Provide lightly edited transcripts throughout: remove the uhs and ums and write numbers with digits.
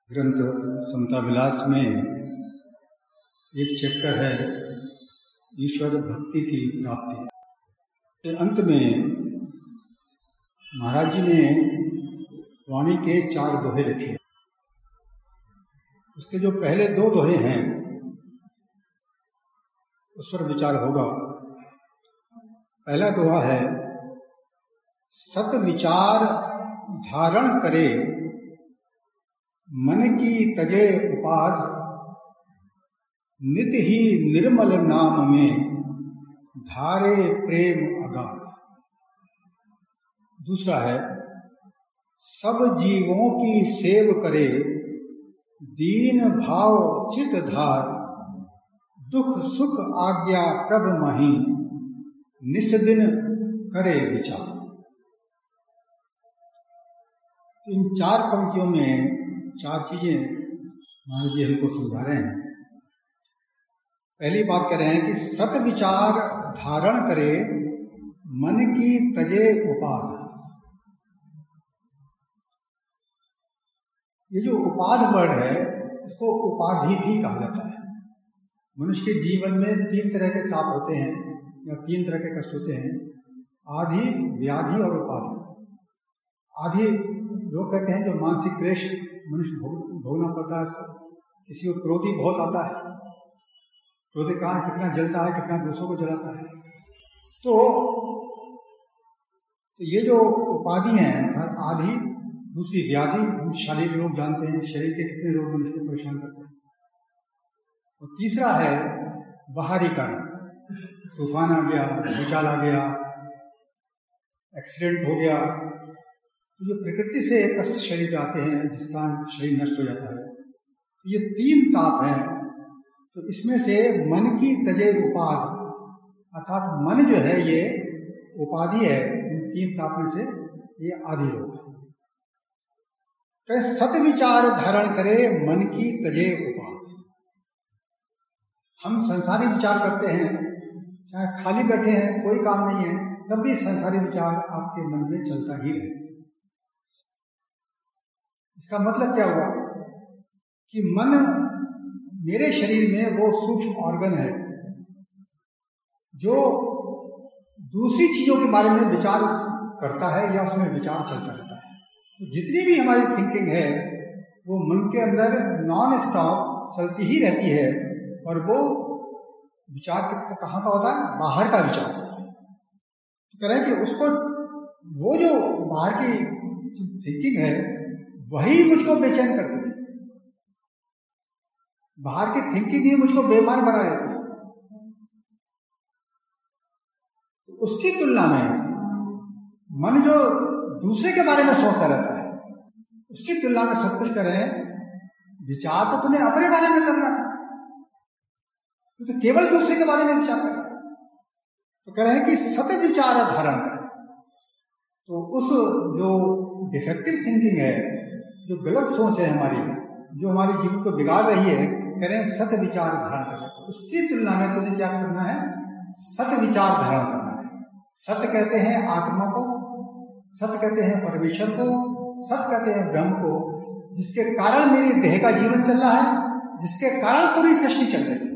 ग्रंथ समता विलास में एक चैप्टर है ईश्वर भक्ति की प्राप्ति के अंत में महाराज जी ने वाणी के 4 दोहे लिखे। उसके जो पहले 2 दोहे हैं उस पर विचार होगा। पहला दोहा है, सत विचार धारण करे मन की तजे उपाध, नित ही निर्मल नाम में धारे प्रेम अगाध। दूसरा है, सब जीवों की सेव करे दीन भाव चित धार, दुख सुख आज्ञा प्रभ मही निस्दिन करे विचार। इन 4 पंक्तियों में 4 चीजें महाराज जी हमको समझा रहे हैं। पहली बात कर रहे हैं कि सत विचार धारण करे मन की तजे उपाध। ये जो उपाध वर्ड है इसको उपाधि भी कहा जाता है। मनुष्य के जीवन में 3 तरह के ताप होते हैं या 3 तरह के कष्ट होते हैं, आधि, व्याधि और उपाधि। आधि लोग कहते हैं जो मानसिक क्लेश मनुष्य भोगना पड़ता है। किसी को क्रोधी बहुत आता है, क्रोधी कहाँ कितना जलता है, कितना दूसरों को जलाता है। तो ये जो उपाधि है अर्थात आधि, दूसरी व्याधि, हम शारीरिक रोग जानते हैं, शरीर के कितने रोग मनुष्य को परेशान करते हैं। और तीसरा है बाहरी कारण, तूफान आ गया, भूचाल आ गया, एक्सीडेंट हो गया, तो जो प्रकृति से कष्ट शरीर पे आते हैं जिसका शरीर नष्ट हो जाता है। ये 3 ताप हैं। तो इसमें से मन की तजे उपाध अर्थात मन जो है ये उपाधि है। इन 3 ताप में से ये आदि रोग है। तो सत विचार धारण करे मन की तजे उपाध। हम संसारी विचार करते हैं, चाहे खाली बैठे हैं कोई काम नहीं है तब भी संसारी विचार आपके मन में चलता ही रहे। इसका मतलब क्या हुआ कि मन मेरे शरीर में वो सूक्ष्म ऑर्गन है जो दूसरी चीजों के बारे में विचार करता है या उसमें विचार चलता रहता है। तो जितनी भी हमारी थिंकिंग है वो मन के अंदर नॉन स्टॉप चलती ही रहती है। और वो विचार कहाँ का होता है? बाहर का विचार। तो कह रहे हैं कि उसको वो जो बाहर की थिंकिंग है वही मुझको बेचैन करती है। बाहर की थिंकिंग ही मुझको बेईमान बना देती है। तो उसकी तुलना में मन जो दूसरे के बारे में सोचता रहता है उसकी तुलना में सब कुछ करें, विचार तो तुम्हें अपने बारे में करना था, तो केवल दूसरे के बारे में विचार कर रहा है। तो कह रहे हैं कि सत विचार धारण करें। तो उस जो डिफेक्टिव थिंकिंग है, जो गलत सोच है हमारी, जो हमारे जीवन को बिगाड़ रही है, कह रहे हैं सत विचार धारण करें। उसकी तुलना में तुम्हें क्या करना है? सत विचार धारण करना है। सत कहते हैं आत्मा को, सत कहते हैं परमेश्वर को, सत कहते हैं ब्रह्म को, जिसके कारण मेरी देह का जीवन चल रहा है, जिसके कारण पूरी सृष्टि चल रही है।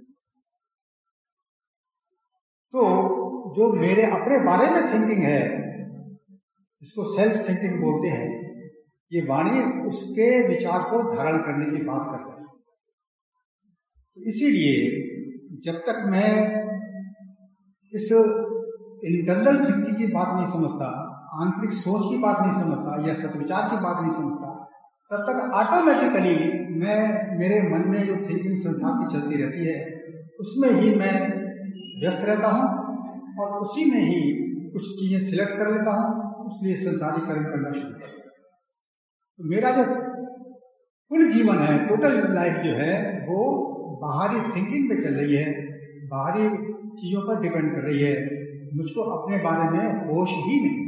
तो जो मेरे अपने बारे में थिंकिंग है, इसको सेल्फ थिंकिंग बोलते हैं, ये वाणी उसके विचार को धारण करने की बात कर रही है। तो इसीलिए जब तक मैं इस इंटरनल थिंकिंग की बात नहीं समझता, आंतरिक सोच की बात नहीं समझता या सत्विचार की बात नहीं समझता, तब तक ऑटोमेटिकली मैं मेरे मन में जो थिंकिंग संसार की चलती रहती है उसमें ही मैं व्यस्त रहता हूँ और उसी में ही कुछ चीजें सिलेक्ट कर लेता हूँ, इसलिए संसारी कर्म करना शुरू कर देता हूँ। तो मेरा जो कुल जीवन है, टोटल लाइफ जो है, वो बाहरी थिंकिंग पे चल रही है, बाहरी चीजों पर डिपेंड कर रही है। मुझको अपने बारे में होश ही नहीं।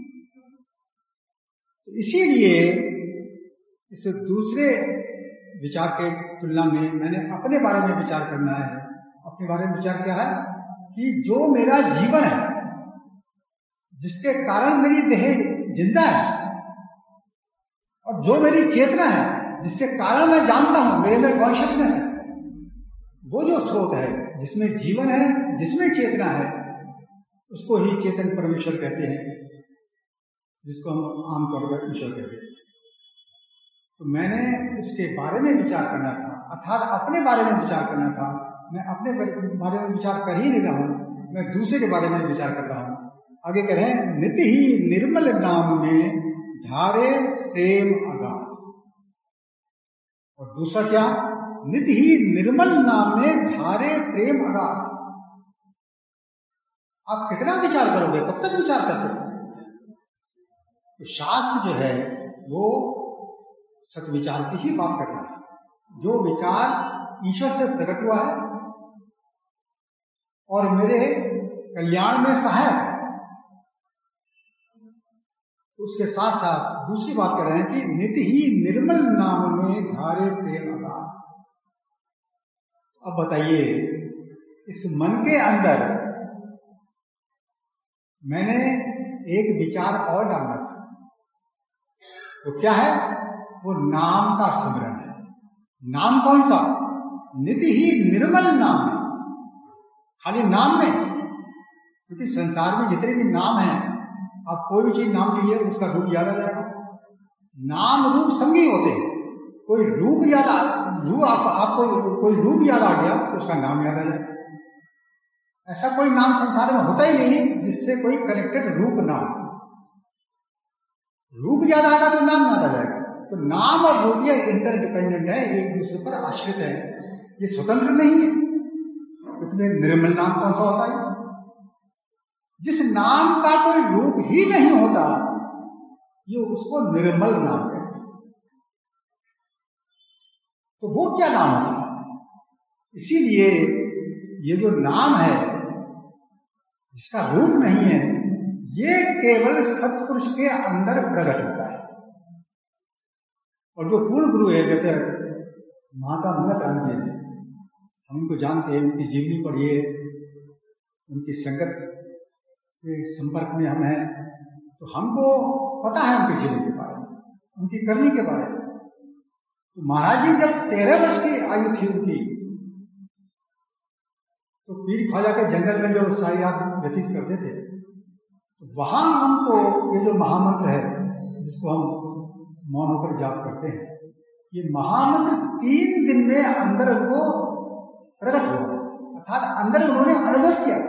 तो इसीलिए इस दूसरे विचार के तुलना में मैंने अपने बारे में विचार करना है। अपने बारे में विचार क्या है कि जो मेरा जीवन है, जिसके कारण मेरी देह जिंदा है और जो मेरी चेतना है जिसके कारण मैं जानता हूं, मेरे अंदर कॉन्शियसनेस है, वो जो स्रोत है जिसमें जीवन है, जिसमें चेतना है, उसको ही चेतन परमेश्वर कहते हैं, जिसको हम आमतौर पर ईश्वर कहते हैं। तो मैंने इसके बारे में विचार करना था, अर्थात अपने बारे में विचार करना था। मैं अपने बारे में विचार कर ही नहीं रहा हूं, मैं दूसरे के बारे में विचार कर रहा हूं। आगे कह रहे हैं, नित्य ही निर्मल नाम में धारे प्रेम अगाध। और दूसरा क्या? नित्य ही निर्मल नाम में धारे प्रेम अगाध। आप कितना विचार करोगे? कब तक विचार करते हो? तो शास्त्र जो है वो सत्विचार की ही बात कर रहा है। जो विचार ईश्वर से प्रकट हुआ है और मेरे कल्याण में सहायक है, तो उसके साथ साथ दूसरी बात कर रहे हैं कि नित्य ही निर्मल नाम में धारे प्रेम अगाध। अब बताइए, इस मन के अंदर मैंने एक विचार और डालना था। वो क्या है? वो नाम का स्मरण है। नाम कौन सा? नित्य ही निर्मल नाम है। खाली नाम नहीं, क्योंकि संसार में जितने भी नाम हैं, आप कोई भी चीज नाम लीजिए, उसका रूप याद आ जाएगा। नाम रूप संगी होते हैं। कोई रूप याद आपको कोई रूप याद आ गया तो उसका नाम याद आ जाएगा। ऐसा कोई नाम संसार में होता ही नहीं जिससे कोई कनेक्टेड रूप ना हो। रूप याद आएगा तो नाम याद आ जाएगा। तो नाम और रूप ये इंटरडिपेंडेंट है, एक दूसरे पर आश्रित है, ये स्वतंत्र नहीं है। क्योंकि निर्मल नाम कौन सा होता है? जिस नाम का कोई रूप ही नहीं होता, ये उसको निर्मल नाम कहते हैं। तो वो क्या नाम होता है? इसीलिए ये जो नाम है जिसका रूप नहीं है, ये केवल सत्पुरुष के अंदर प्रकट होता है। और जो पूर्ण गुरु है, जैसे महात्मा मंगत राम जी, हम उनको जानते हैं, उनकी जीवनी पढ़िए, उनकी संगत के संपर्क में हम हैं, तो हमको पता है उनके जीवन के बारे में, उनकी करनी के बारे में। तो महाराज जी जब 13 वर्ष की आयु थी उनकी, तो पीर ख्वाजा के जंगल में जो सारी रात व्यतीत करते थे, तो वहां हमको ये जो महामंत्र है, जिसको हम मौन होकर जाप करते हैं, ये महामंत्र 3 दिन में अंदर उनको प्रकट हुआ, अर्थात अंदर उन्होंने अनुभव किया।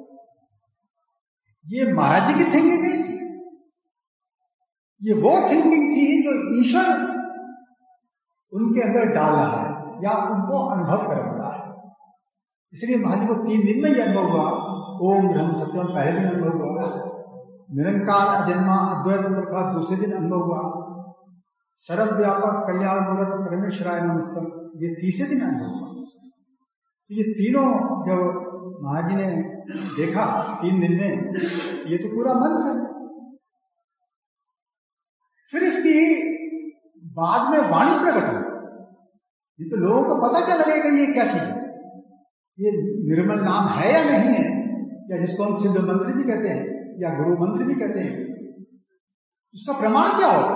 ये महाराज जी की थिंकिंग नहीं थी, ये वो थिंकिंग थी जो ईश्वर उनके अंदर डाल रहा है या उनको अनुभव करवा रहा है। इसलिए महाराज जी को 3 दिन में ये अनुभव हुआ। ओम ब्रह्म सत्यम पहले दिन अनुभव हुआ, निरंकार अजन्मा अद्वैत प्रकाश दूसरे दिन अनुभव हुआ, सर्वव्यापक कल्याण मूर्त परमेश्वराय नमस्तम ये तीसरे दिन अनुभव हुआ। तो ये तीनों जब महाराज जी ने देखा 3 दिन में, ये तो पूरा मंत्र है। फिर इसकी बाद में वाणी प्रकट हुई। ये तो लोगों को पता क्या लगेगा ये क्या चीज है, ये निर्मल नाम है या नहीं है, या जिसको हम सिद्ध मंत्र भी कहते हैं या गुरु मंत्र भी कहते हैं, उसका प्रमाण क्या होगा?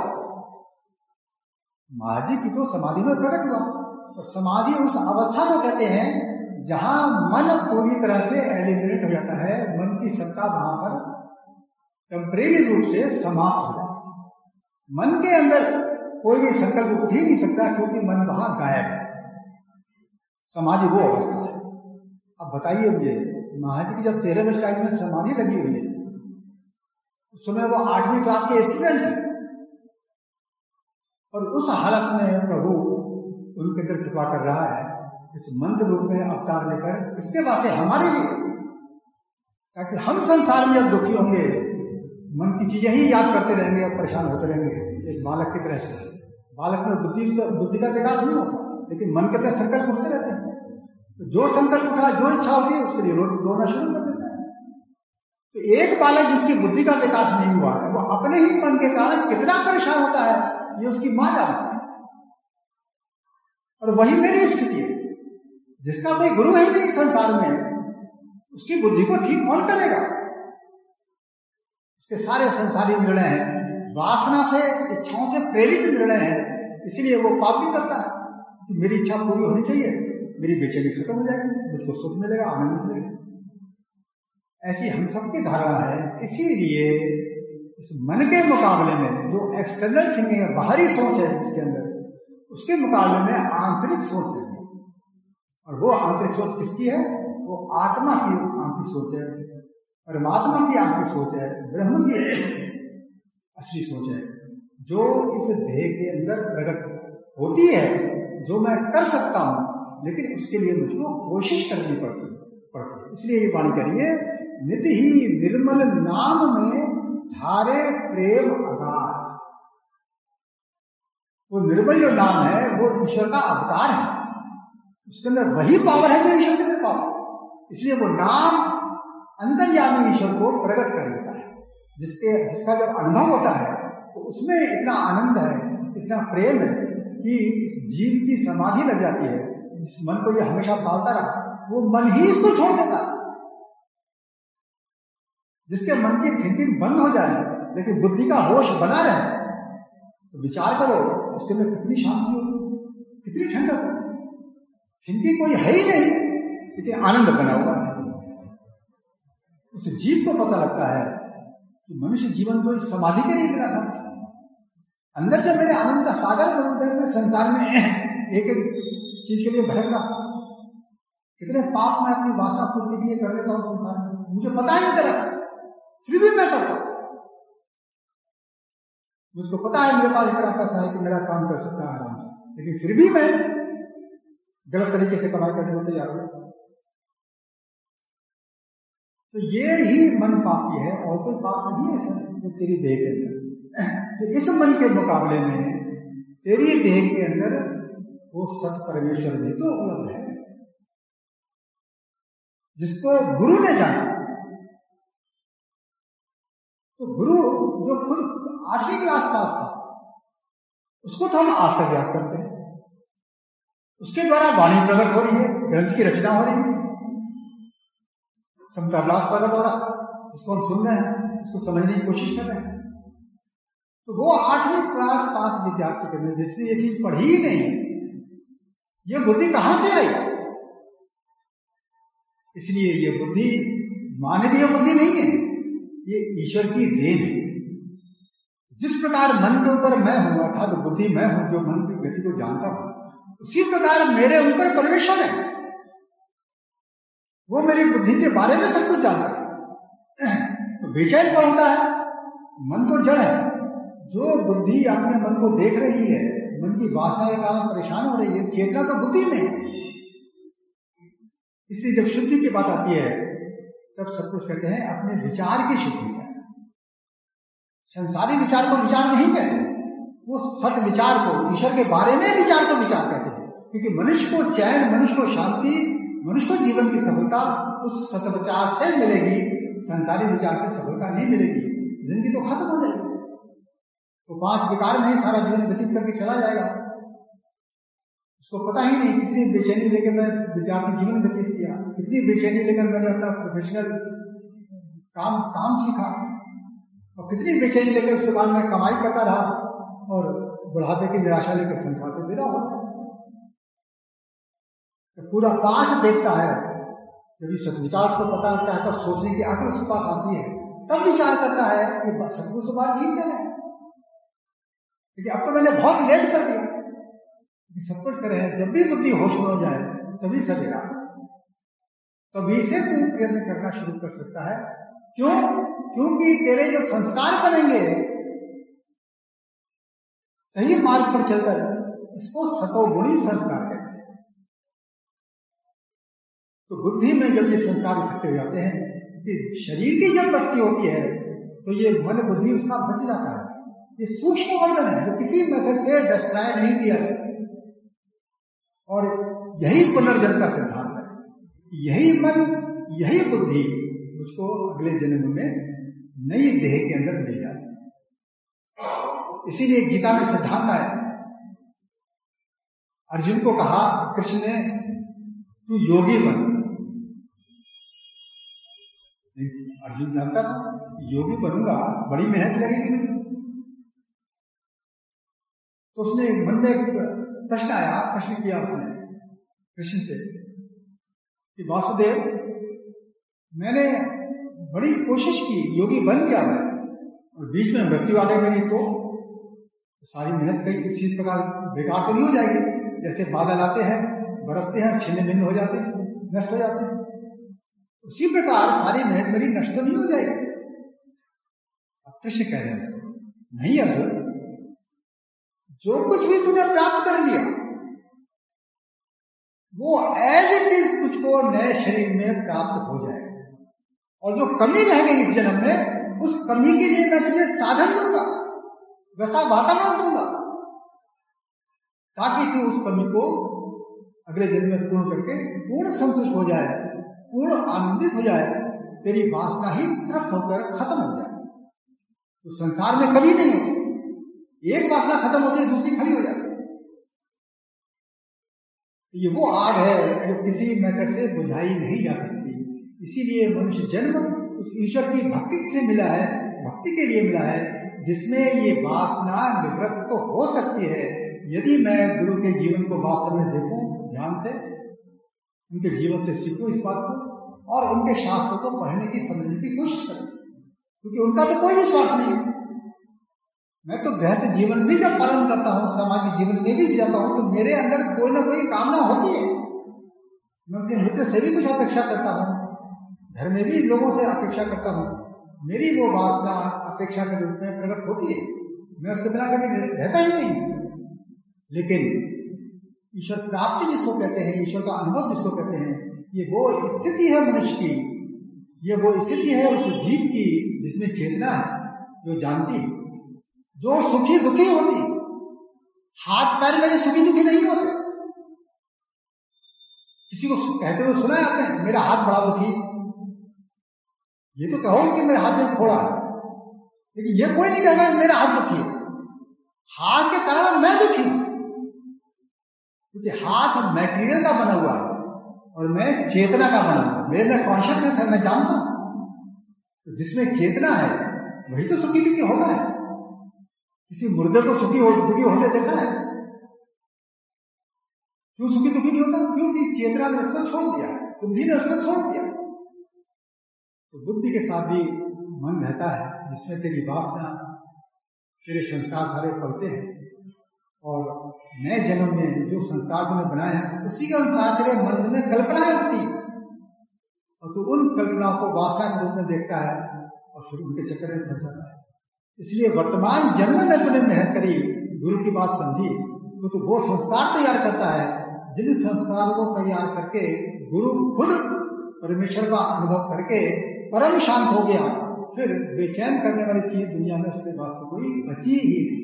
महाराज जी की तो समाधि में प्रकट हुआ, और समाधि उस अवस्था को कहते हैं जहां मन पूरी तरह से एलिमिनेट हो जाता है, मन की सत्ता वहां पर टेम्परेरी रूप से समाप्त हो जाती है। मन के अंदर कोई भी संकल्प उठ ही नहीं सकता, क्योंकि मन वहां गायब है। समाधि वो अवस्था है। अब बताइए मुझे, महाराज जी की जब 13 वर्ष आयु में समाधि लगी हुई है, उस समय वो 8वीं क्लास के स्टूडेंट थे, और उस हालत में प्रभु उनके अंदर कृपा कर रहा है इस मंत्र रूप में अवतार लेकर, इसके वास्ते हमारे लिए, ताकि हम संसार में जब दुखी होंगे, मन की चीजें ही याद करते रहेंगे और परेशान होते रहेंगे, एक बालक की तरह से। बालक में बुद्धि का विकास नहीं होता, लेकिन मन के तरह संकल्प उठते रहते हैं। तो जो संकल्प उठा, जो इच्छा होती है, उसके लिए रोना शुरू कर देता है। तो एक बालक जिसकी बुद्धि का विकास नहीं हुआ है, वो अपने ही मन के कारण कितना परेशान होता है, ये उसकी मां जानती है। और वही मेरी स्थिति है। जिसका कोई गुरु है नहीं संसार में, उसकी बुद्धि को ठीक कौन करेगा? उसके सारे संसारी निर्णय हैं, वासना से, इच्छाओं से प्रेरित निर्णय हैं। इसीलिए वो पाप भी करता है कि मेरी इच्छा पूरी होनी चाहिए, मेरी बेचैनी खत्म हो जाएगी, मुझको सुख मिलेगा, आनंद मिलेगा। ऐसी हम सबकी धारणा है। इसीलिए इस मन के मुकाबले में जो एक्सटर्नल थिंकिंग है, बाहरी सोच है जिसके अंदर, उसके मुकाबले में आंतरिक सोच है। और वो आंतरिक सोच किसकी है? वो आत्मा की आंतरिक सोच है, परमात्मा की आंतरिक सोच है, ब्रह्म की असली सोच है, जो इस देह के अंदर प्रकट होती है, जो मैं कर सकता हूं, लेकिन उसके लिए मुझको कोशिश करनी पड़ती है। इसलिए ये वाणी करिए, नित्य ही निर्मल नाम में धारे प्रेम अगाध। वो निर्मल जो नाम है वो ईश्वर का अवतार है, उसके अंदर वही पावर है जो ईश्वर के अंदर पावर है। इसलिए वो नाम अंतर्यामी ईश्वर को प्रकट कर लेता है, जिसका जब अनुभव होता है तो उसमें इतना आनंद है, इतना प्रेम है कि इस जीव की समाधि लग जाती है। इस मन को ये हमेशा पालता रहा, वो मन ही इसको छोड़ देता। जिसके मन की थिंकिंग बंद हो जाए लेकिन बुद्धि का होश बना रहे, तो विचार करो उसके अंदर कितनी शांति हो, कितनी ठंडक हो। थिंकिंग कोई है ही नहीं, लेकिन आनंद बना हुआ है। उस जीव को पता लगता है कि मनुष्य जीवन तो इस समाधि के लिए मिला था। अंदर जब मेरे आनंद का सागर मौजूद है, मैं संसार में एक एक चीज के लिए भटक रहा, कितने पाप मैं अपनी वासना पूर्ति के लिए कर लेता हूं संसार में, मुझे पता ही नहीं रहता, फिर भी मैं करता हूं। मुझको पता है मेरे पास इतना पैसा है कि मेरा काम चल सकता है आराम से, लेकिन फिर भी मैं गलत तरीके से कमाई करने को तैयार हो जाता हूं। तो ये ही मन पापी है, और कोई पाप नहीं है सर तेरी देह के अंदर। तो इस मन के मुकाबले में तेरी देह के अंदर वो सत परमेश्वर भी तो उपलब्ध है, जिसको गुरु ने जाना। तो गुरु जो खुद 8वीं क्लास पास था, उसको तो हम आज तक याद करते हैं। उसके द्वारा वाणी प्रकट हो रही है, ग्रंथ की रचना हो रही है, समताविलास प्रकट हो रहा, जिसको हम सुन रहे हैं, उसको समझने की कोशिश कर रहे हैं। तो वो 8वीं क्लास पास विद्यार्थी के अंदर जिसने ये चीज पढ़ी ही नहीं, ये बुद्धि कहां से आई? इसलिए ये बुद्धि मानवीय बुद्धि नहीं है, ये ईश्वर की देन है। जिस प्रकार मन के ऊपर मैं हूं, अर्थात बुद्धि मैं हूं जो मन की गति को जानता हूं, उसी प्रकार मेरे ऊपर परमेश्वर है, वो मेरी बुद्धि के बारे में सब कुछ जानता है। तो बेचैन कौन होता है? मन तो जड़ है। जो बुद्धि अपने मन को देख रही है, मन की वासना के कारण परेशान हो रही है, चेतना तो बुद्धि में है। इसलिए जब शुद्धि की बात आती है तब सब कुछ कहते हैं अपने विचार की शुद्धि है। संसारी विचार को विचार नहीं कहते, वो सत विचार को, ईश्वर के बारे में विचार को विचार कहते हैं। क्योंकि मनुष्य को चैन, मनुष्य को शांति, मनुष्य को जीवन की सफलता उस सत विचार से मिलेगी, संसारी विचार से सफलता नहीं मिलेगी। जिंदगी तो खत्म हो जाएगी, तो 5 विकार में ही सारा जीवन व्यतीत करके चला जाएगा। उसको पता ही नहीं कितनी बेचैनी लेकर मैं विद्यार्थी जीवन व्यतीत किया, कितनी बेचैनी लेकर मैंने अपना प्रोफेशनल काम सीखा, और कितनी बेचैनी लेकर उसके बाद मैं कमाई करता रहा और बुढ़ापे की निराशा लेकर संसार से विदा हुआ। तो पूरा पास देखता है, जब ये सत्विचार उसको पता लगता है तब सोचने की अकल उसके पास आती है, तब विचार करता है कि सतगुरु से बात ठीक है, क्योंकि अब तो मैंने बहुत लेट कर दिया। सब कुछ करे, जब भी बुद्धि होश में हो जाए तभी सवेरा, तभी से तू प्रयत्न करना शुरू कर सकता है। क्यों? क्योंकि तेरे जो संस्कार बनेंगे सही मार्ग पर चलकर, इसको सतोगुणी संस्कार कहते हैं। तो बुद्धि में जब ये संस्कार इकट्ठे हो जाते हैं, कि शरीर की जब वृत्ति होती है तो ये मन बुद्धि उसका बच जाता है। ये सूक्ष्म वर्गन है जो किसी मेथड से डिस्ट्रॉय नहीं किया सकता, और यही पुनर्जन्म का सिद्धांत है। यही मन, यही बुद्धि मुझको अगले जन्म में नई देह के अंदर मिल जाती है। इसीलिए गीता में सिद्धांत आया, अर्जुन को कहा कृष्ण ने, तू योगी बन। अर्जुन जानता था योगी बनूंगा बड़ी मेहनत लगेगी मुझे, तो उसने मन में एक प्रश्न आया, प्रश्न किया उसने कृष्ण से कि वासुदेव, मैंने बड़ी कोशिश की, योगी बन गया मैं, और बीच में मृत्यु आ गई मेरी, तो सारी मेहनत कहीं इसी प्रकार बेकार तो नहीं हो जाएगी? जैसे बादल आते हैं, बरसते हैं, छिन्न भिन्न हो जाते हैं, नष्ट हो जाते हैं, उसी प्रकार सारी मेहनत मेरी नष्ट तो नहीं हो जाएगी? अब कृष्ण कह रहे हैं उसको, नहीं अर्जुन, जो कुछ भी तूने प्राप्त कर लिया वो एज इट इज तुझको नए शरीर में प्राप्त हो जाएगा, और जो कमी रह गई इस जन्म में, उस कमी के लिए मैं तुझे साधन दूंगा, वैसा वातावरण दूंगा, ताकि तू उस कमी को अगले जन्म में पूर्ण करके पूर्ण संतुष्ट हो जाए, पूर्ण आनंदित हो जाए, तेरी वासना ही तृप्त होकर खत्म हो जाए। तो संसार में कभी नहीं होती, एक वासना खत्म होती है, दूसरी खड़ी हो जाती है। ये वो आग है जो किसी मेथड से बुझाई नहीं जा सकती। इसीलिए मनुष्य जन्म उस ईश्वर की भक्ति से मिला है, भक्ति के लिए मिला है, जिसमें ये वासना निवृत्त तो हो सकती है यदि मैं गुरु के जीवन को वास्तव में देखूं, ध्यान से उनके जीवन से सीखूं इस बात को, और उनके शास्त्रों को पढ़ने की समझने की कोशिश करूं, क्योंकि उनका तो कोई भी स्वार्थ नहीं है। मैं तो गृहस्थ जीवन भी जब पालन करता हूं, सामाजिक जीवन में भी जाता हूं, तो मेरे अंदर कोई ना कोई कामना होती है। मैं अपने मित्र से भी कुछ अपेक्षा करता हूं, घर में भी लोगों से अपेक्षा करता हूं, मेरी वो वासना अपेक्षा के रूप में प्रकट होती है, मैं उसके बिना कभी रहता ही नहीं। लेकिन ईश्वर प्राप्ति जिसको कहते हैं, ईश्वर का अनुभव जिसको कहते हैं, ये वो स्थिति है मनुष्य की, ये वो स्थिति है उस जीव की जिसमें चेतना है, जो जानती, जो सुखी दुखी होती। हाथ पैर मेरे सुखी दुखी नहीं होते। किसी को कहते हुए सुना है आपने, मेरा हाथ बड़ा दुखी? ये तो कहो कि मेरे हाथ में फोड़ा है, लेकिन ये कोई नहीं कहेगा मेरा हाथ दुखी है। हाथ के कारण मैं दुखी, क्योंकि हाथ मैटेरियल का बना हुआ है और मैं चेतना का बना हुआ। मेरे अंदर कॉन्शियसनेस है, मैं जानता हूं। तो जिसमें चेतना है वही तो सुखी दुखी होना है। किसी मुर्दे को सुखी दुखी होते देखा है? क्यों सुखी दुखी नहीं होता? क्योंकि चेतना ने उसको छोड़ दिया, बुद्धि ने उसको छोड़ दिया। तो बुद्धि के साथ भी मन रहता है, जिसमें तेरी वासना, तेरे संस्कार सारे पलते हैं, और नए जन्म में जो संस्कार तूने बनाए हैं उसी के अनुसार तेरे मन में कल्पनाएं उठती, और तू उन कल्पनाओं को वासना के रूप में देखता है और फिर उनके चक्कर में फंस जाता है। इसलिए वर्तमान जन्म में तूने मेहनत करी, गुरु की बात समझी, तो तू वो संस्कार तैयार करता है, जिन संस्कारों को तैयार करके गुरु खुद परमेश्वर का अनुभव करके परम शांत हो गया, फिर बेचैन करने वाली चीज दुनिया में उसके वास्ते कोई बची ही नहीं।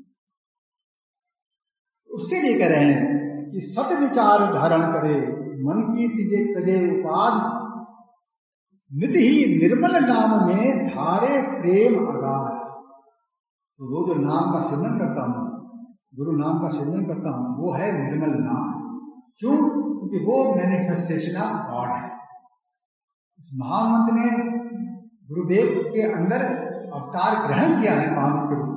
उसके लिए कह रहे हैं कि सत विचार धारण करे, मन की तजे उपाद, नित ही निर्मल नाम में धारे प्रेम अगाध। तो वो जो नाम का सिमरन करता हूं, गुरु नाम का सिमरन करता हूं, वो है निर्मल नाम। क्यों? क्योंकि वो मैनिफेस्टेशन ऑफ गॉड है। इस महामंत्र ने गुरुदेव के अंदर अवतार ग्रहण किया है महामंत्र रूप,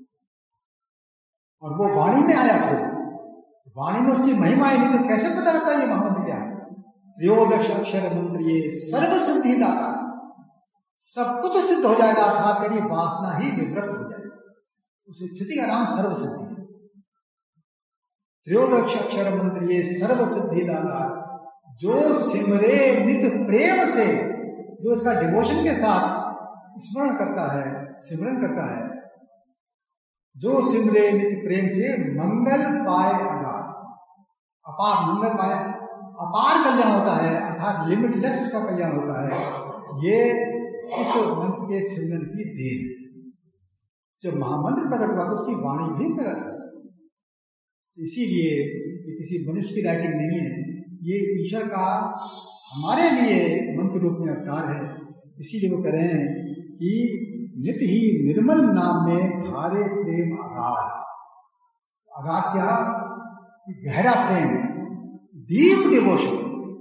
और वो वाणी में आया। फिर वाणी में उसकी महिमा है, नहीं तो कैसे पता लगता है ये महामंत्र क्या है? त्रयोदश अक्षर मंत्र ये सर्व सिद्धि दाता, सब कुछ सिद्ध हो जाएगा, अर्थात तेरी वासना ही निवृत्त हो जाएगी। उस स्थिति का नाम सर्व सिद्धि है। त्रयोदश अक्षर मंत्र ये सर्व सिद्धि दाता, जो सिमरे नित प्रेम से, जो इसका डिवोशन के साथ स्मरण करता है, सिमरन करता है, जो सिमरे नित प्रेम से मंगल पाए अगाध, अपार मंगल पाए, अपार कल्याण होता है, अर्थात लिमिटलेस उसका कल्याण होता है। ये इस मंत्र के सिमरन की देन है। जब महामंत्र प्रकट हुआ तो उसकी वाणी भी प्रकट है। इसीलिए ये किसी मनुष्य की राइटिंग नहीं है, ये ईश्वर का हमारे लिए मंत्र रूप में अवतार है। इसीलिए वो कह रहे हैं कि नित ही निर्मल नाम में धारे प्रेम अगाध। अगाध क्या? गहरा प्रेम, डीप डिवोशन,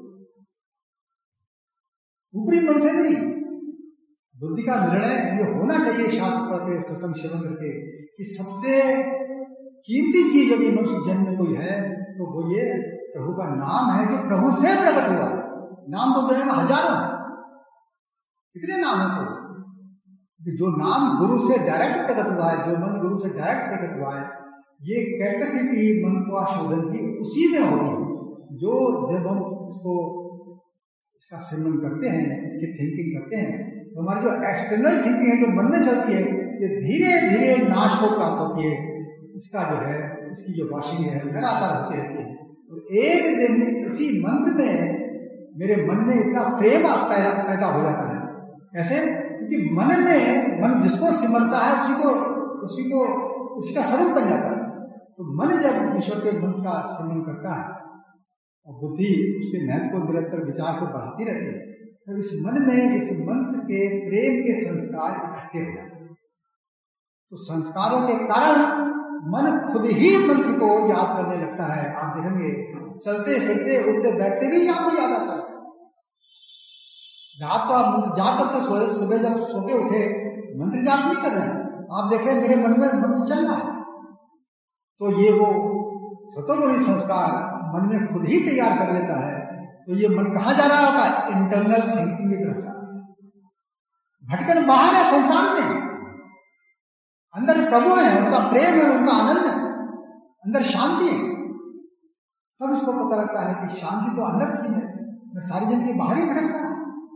ऊपरी मन से नहीं। बुद्धि का निर्णय ये होना चाहिए, शास्त्र पढ़ के, सत्संग सेवन करके, कि सबसे कीमती चीज यदि मनुष्य जन्म में कोई है तो वो ये प्रभु का नाम है, जो प्रभु से प्रकट हुआ है। नाम तो दुनिया में हजारों है, कितने नाम है प्रभु। जो नाम गुरु से डायरेक्ट प्रकट हुआ है, जो मन गुरु से डायरेक्ट प्रकट हुआ है, ये कैपेसिटी मन को शोधन की उसी में होती है। जो जब हम इसका सिमरन करते हैं, इसकी थिंकिंग करते हैं, तो हमारी जो एक्सटर्नल थिंकिंग है जो मन में चलती है, ये धीरे धीरे नाश को प्राप्त होती है। इसका जो है, इसकी जो वॉशिंग है लगातार होती रहती है। और एक दिन इसी मंत्र में मेरे मन में इतना प्रेम पैदा हो जाता है। कैसे? क्योंकि मन जिसको सिमरता है उसी का स्वरूप बन जाता है। तो मन जब ईश्वर के मंत्र का सिमरन करता है और बुद्धि उसके महत्व को निरंतर विचार से बढ़ाती रहती है, तो इस मन में इस मंत्र के प्रेम के संस्कार इकट्ठे हो जाते हैं। तो संस्कारों के कारण मन खुद ही मंत्र को याद करने लगता है। आप देखेंगे चलते फिरते उठते बैठते भी आपको याद आता है। रात को आप मंत्र जाप करते, सुबह जब सो के उठे मंत्र जाप नहीं कर रहे हैं, आप देख रहे हैं मेरे मन में मंत्र चल रहा है। तो ये वो सतोगुणी संस्कार मन में खुद ही तैयार कर लेता है। तो ये मन कहाँ जा रहा होगा? इंटरनल थिंकिंग की तरफ जा रहा है। भटकन बाहर है संसार में, अंदर प्रभु है, उनका प्रेम है, उनका आनंद है, अंदर शांति है। तब इसको पता लगता है कि शांति तो अंदर थी, मैं सारी जिंदगी बाहर ही भटक रहा हूं।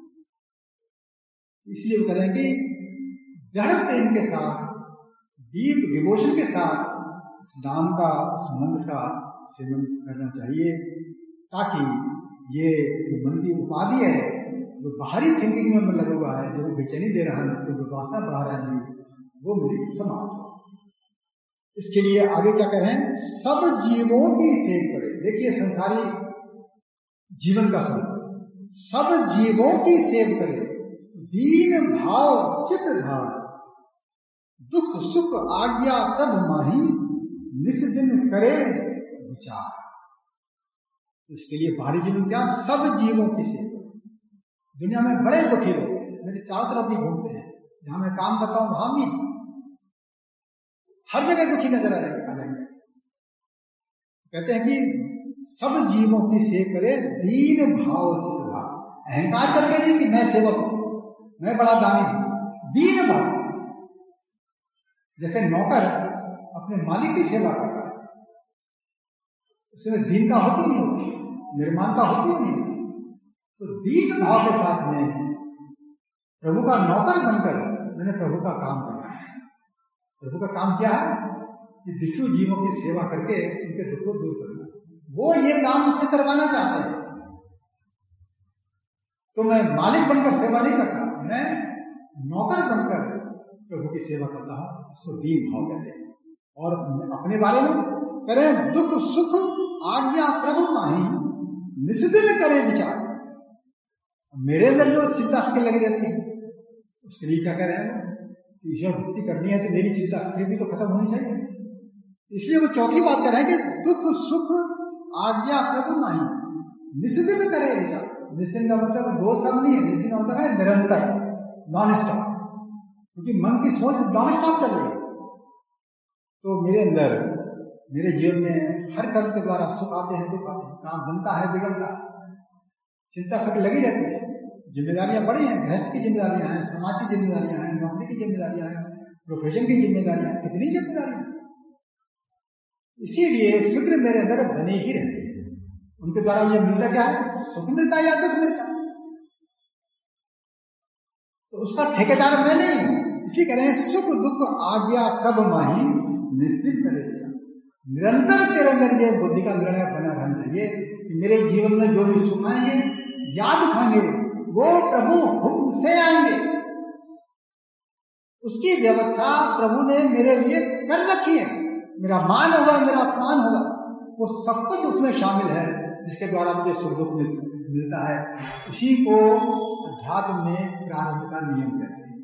इसलिए वो करें कि दृढ़ प्रेम के साथ, डीप डिवोशन के साथ इस नाम का, उस मंत्र का सेवन करना चाहिए, ताकि ये जो मन की उपाधि है, जो बाहरी थिंकिंग में मन लगा हुआ है, जो बेचैनी दे रहा है, जो वासना बढ़ा रहा है, वो मेरी समाप्त हो। इसके लिए आगे क्या करें? सब जीवों की सेव करें। देखिए संसारी जीवन का सब, सब जीवों की सेव करें, दीन भाव चित धार, दुख सुख आज्ञा प्रभ माही, निस दिन करे विचार। तो इसके लिए बाहरी जीवन क्या? सब जीवों की सेवा। दुनिया में बड़े दुखी लोग हैं, मेरे चारों तरफ भी घूमते हैं, जहां मैं काम करता हूं वहां भी हर जगह दुखी नजर आ जाएंगे। कहते हैं कि सब जीवों की सेवा करे, दीन भाव चित धार। अहंकार करके नहीं कि मैं सेवक हूं, मैं बड़ा दानी हूं। दीन भाव, जैसे नौकर अपने मालिक की सेवा करता है, उसमें दीनता होती नहीं होती, निर्माणता होती नहीं होती। तो दीन भाव के साथ में प्रभु का नौकर बनकर मैंने प्रभु का काम करना है। प्रभु का काम क्या है? कि दिशु जीवों की सेवा करके उनके दुख को दूर करना। वो ये काम मुझसे करवाना चाहते हैं, तो मैं मालिक बनकर सेवा नहीं करता, मैं नौकर बनकर प्रभु की सेवा करता हूं। इसको दीन भाव कहते हैं। और अपने बारे में करें, दुख सुख आज्ञा प्रभु माही, निस्दिन करे विचार। मेरे अंदर जो चिंता फिक्र लगी रहती है, उसके लिए क्या करें? ईश्वर भक्ति करनी है तो मेरी चिंता फिक्र भी तो खत्म होनी चाहिए। इसलिए वो चौथी बात कर रहे हैं कि दुख सुख आज्ञा प्रभु माही, निस्दिन करे विचार। निस्दिन का मतलब रोज काम नहीं है, निस्दिन का मतलब है निरंतर, नॉन स्टॉप, क्योंकि मन की सोच नॉन स्टॉप चल रही है। तो मेरे अंदर, मेरे जीवन में हर कर्म के द्वारा सुख आते हैं, दुख आते हैं, काम बनता है, बिगड़ता है, चिंता फिक्र लगी रहती है। जिम्मेदारियां बड़ी हैं, गृहस्थ की जिम्मेदारियां हैं, समाज की जिम्मेदारियां हैं, नौकरी की जिम्मेदारियां हैं, प्रोफेशन की जिम्मेदारियां, कितनी जिम्मेदारियां। इसीलिए फिक्र मेरे अंदर बनी ही रहती है। उनके द्वारा मुझे मिलता क्या है? सुख मिलता है या दुख मिलता है, तो उसका ठेकेदार मैं नहीं हूं। इसलिए कह रहे हैं सुख दुख आज्ञा प्रभ माही, निश्चित करे। निरंतर तेरे अंदर ये बुद्धि का निर्णय बना रहना चाहिए कि मेरे जीवन में जो भी सुख आएंगे, याद खाएंगे, वो प्रभु हमसे आएंगे। उसकी व्यवस्था प्रभु ने मेरे लिए कर रखी है। मेरा मान होगा, मेरा अपमान होगा, वो सब कुछ उसमें शामिल है, जिसके द्वारा मुझे सुख दुख मिलता है। इसी को अध्यात्म में प्रारब्ध का नियम कहते हैं,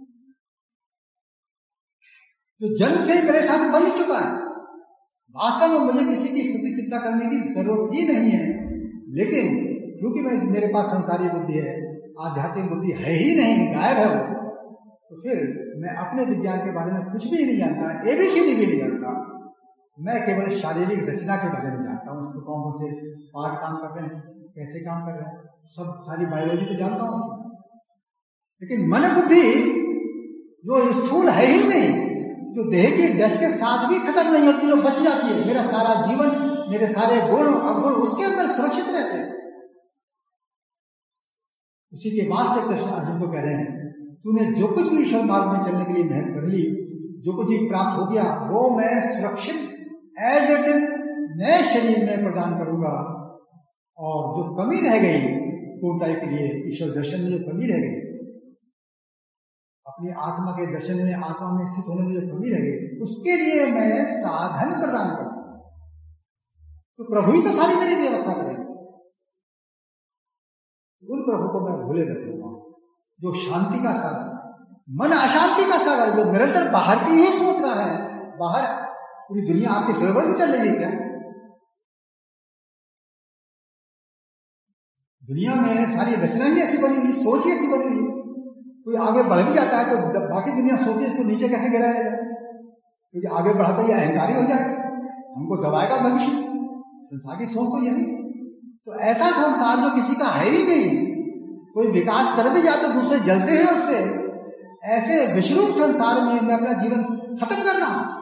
जो जन्म से मेरे साथ बन चुका है। वास्तव में मुझे किसी की फिक्र चिंता करने की जरूरत ही नहीं है, लेकिन क्योंकि मेरे पास संसारी बुद्धि है, आध्यात्मिक बुद्धि है ही नहीं, गायब है वो, तो फिर मैं अपने विज्ञान के बारे में कुछ भी नहीं जानता, एबीसीडी भी नहीं जानता, मैं केवल शारीरिक रचना के बारे में जानता हूँ, उसको कौन कौन से पार्ट काम कर रहे हैं, कैसे काम कर रहे हैं, सब सारी बायोलॉजी तो जानता हूँ उसकी। लेकिन मन बुद्धि जो स्थूल है ही नहीं, जो देह की डेथ के साथ भी खत्म नहीं होती, जो बच जाती है, मेरा सारा जीवन, मेरे सारे गुण अवगुण उसके अंदर सुरक्षित रहते हैं। उसी के बाद से कृष्ण अर्जुन को कह रहे हैं, तूने जो कुछ भी ईश्वर मार्ग में चलने के लिए मेहनत कर ली, जो कुछ भी प्राप्त हो गया, वो मैं सुरक्षित एज इट इज नए शरीर में प्रदान करूंगा। और जो कमी रह गई पूर्णताई के लिए, ईश्वर दर्शन में जो कमी रह गई, अपनी आत्मा के दर्शन में, आत्मा में स्थित होने में जो कमी रह गई, उसके लिए मैं साधन प्रदान करूंगा। तो प्रभु ही तो सारी मेरी व्यवस्था करेंगे। उन प्रभु को मैं भूले रखूंगा जो शांति का सागर, मन अशांति का सागर, जो निरंतर बाहर की ही सोच रहा है। बाहर पूरी दुनिया आपके फेवर में चल रही है क्या? दुनिया में सारी रचना ही ऐसी बनी हुई, सोच ही ऐसी बनी हुई। कोई आगे बढ़ भी जाता है तो बाकी दुनिया सोचे इसको नीचे कैसे गिराया जाए, क्योंकि आगे बढ़ा तो ये अहंकारी हो जाए, हमको दबाएगा भविष्य। संसार की सोच तो यही। तो ऐसा संसार जो किसी का है ही नहीं, कोई विकास कर भी जाए तो दूसरे जलते हैं उससे, ऐसे विश्वरूप संसार में मैं अपना जीवन खत्म कर रहा हूं।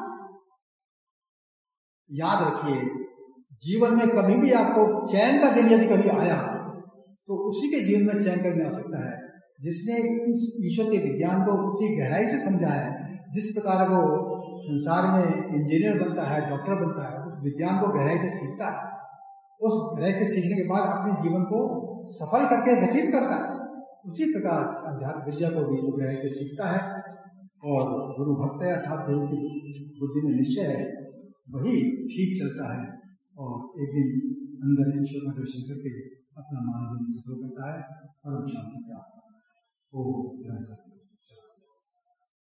याद रखिए, जीवन में कभी भी आपको चैन का दिन यदि कभी आया तो उसी के जीवन में चैन करने आ सकता है जिसने उस ईश्वर के विज्ञान को उसी गहराई से समझा है। जिस प्रकार वो संसार में इंजीनियर बनता है, डॉक्टर बनता है, उस विज्ञान को गहराई से सीखता है, उस गहराई से सीखने के बाद अपने जीवन को सफल करके व्यतीत करता है, उसी प्रकार अध्यात्म विद्या को भी जो गहराई से सीखता है और गुरु भक्त है, अर्थात गुरु की बुद्धि में निश्चय है, वही ठीक चलता है और एक दिन अंदर ईश्वर का दर्शन करके अपना मानव जीवन सफल करता है और शांति प्राप्त करता है। ओ